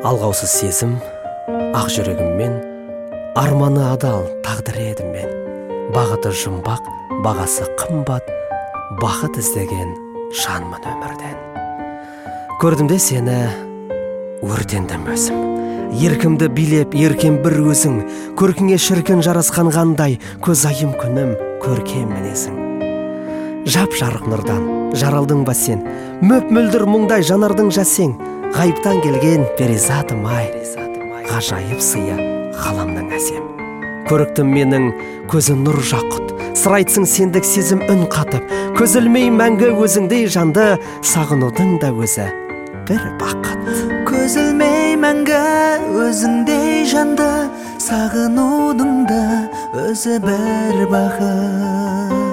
Алғаусыз сезім, ақ жүрегіммен, арманы адал тағдыр едім мен. Бағыты жұмбақ, бағасы қымбат, бақыт іздеген жанмын өмірден. Көрдім де сені, өртендім өзім. Еркімді билеп, еркем бір өзің, көркіңе шіркін жарасқан қандай, көз айым күнім, көркем мінезің. Жап жарық нұрдан жаралдың ба сен, мөп мөлдір мұңдай жанардың жасен, ғайыптан келген перизатым ай, ғажайып сыя ғаламның әсем. Көріктім менің көзі нұр жақұт, сыр айтсың сендік сезім үн қатып, көз ілмей мәңгі өзіңдей жанды, сағынудың да өзі бір бақыт. Көз ілмей мәңгі өзіңдей жанды, сағынудың да өзі бір бақыт.